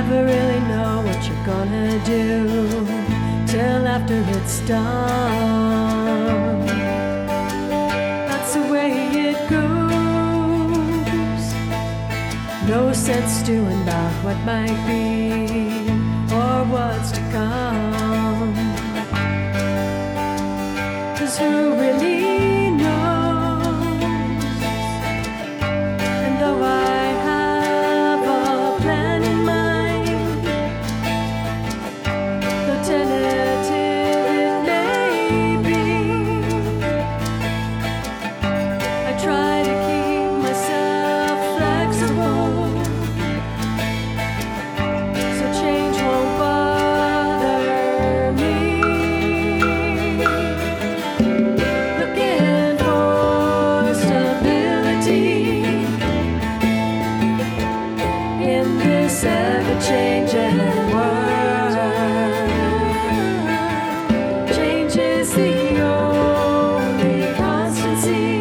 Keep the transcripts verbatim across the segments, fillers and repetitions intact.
never really know what you're gonna do till after it's done. That's the way it goes. No sense stewing about what might be or what's to come. 'Cause who really knows? And though I have a plan in mind, though tentative it may be, I try to keep myself flexible, so change won't bother me. Looking for stability in this ever-changing world. Change is the only constancy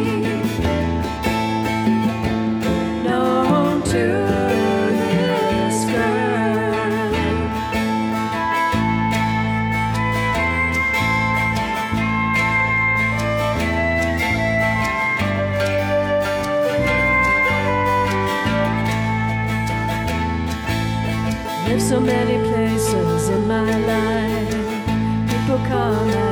known to this girl. There's so many places in my life, people come and